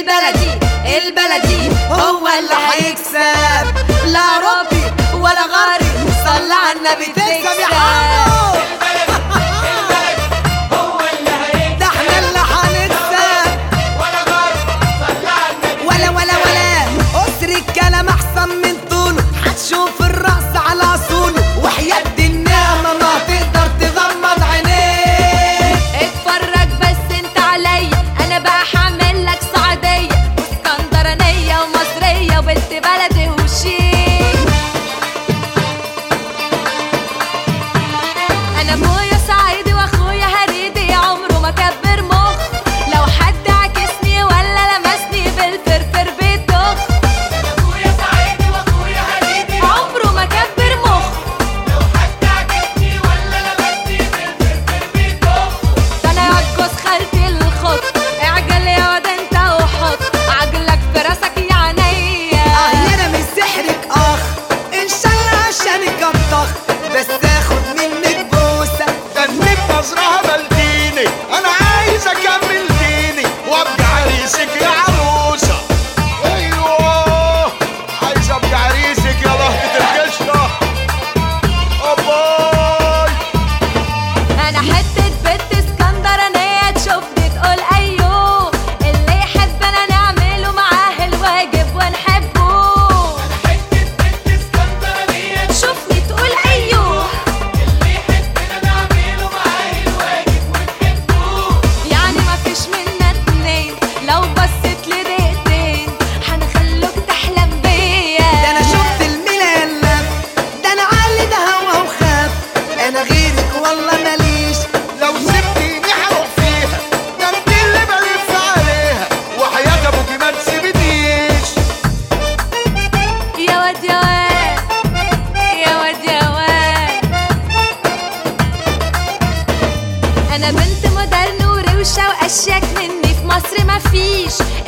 البلدي هو اللي هيكسب، لا ربي ولا غربي، صلى على النبي تكسب يا حمو. هو اللي هيكسب، ده احنا اللي هنكسب، ولا غرب صلى على النبي ولا قصر الكلام احسن من طوله، هتشوف الرقص على اصوله، وحياة النعمة ما تقدر تغمض عينيك. اتفرج بس انت عليا، انا بقى هعمل لك صعيدية واسكندرانية ومصرية وبنت بلدي وشيك. انا ابويا صعيدي واخويا هريدي، عمره ما كبر مخ، لو حد عكسني ولا لمسني بالفرفر بيتخ. انا ابويا صعيدي واخويا هريدي، عمره ما كبر مخ، لو حد عكسني ولا لمسني بالفرفر بيتخ. ده انا يعجز خالتي الخط، اعجل يا واد انت وحط عجلك في راسك يا عينيا. انا من سحرك ان شاء الله عشانك الطخ، بس اخد منك بوسة. دنك نظرها بلديني، انا عايز اكمل ديني وابقى عريسك يا عروسه. ايوه عايز ابقى عريسك يا لهجه القشره. اباي انا حتة بنت اسكندرانية، تشوفني تقول ايوه، اللي يحبنا نعمله معاه الواجب ونحبه. حتة بنت اسكندرانية، تشوفني تقول ايوه، اللي يحبنا نعمله معاه الواجب ونحبه. يعني مفيش منا اتنين، لو بصيت لي دقيقتين هنخلوك تحلم بيا. ده انا شفت الملالة، ده انا علي ده هوا وخاف، انا غيرك والله ماليش. لو سبتيني هروح فيها، ده انت اللي بلف عليها، وحياة ابوكي ما تسيبنيش. يا واد يا واد يا واد يا واد، انا بنت مودرن وروشه واشيك مني في مصر مفيش،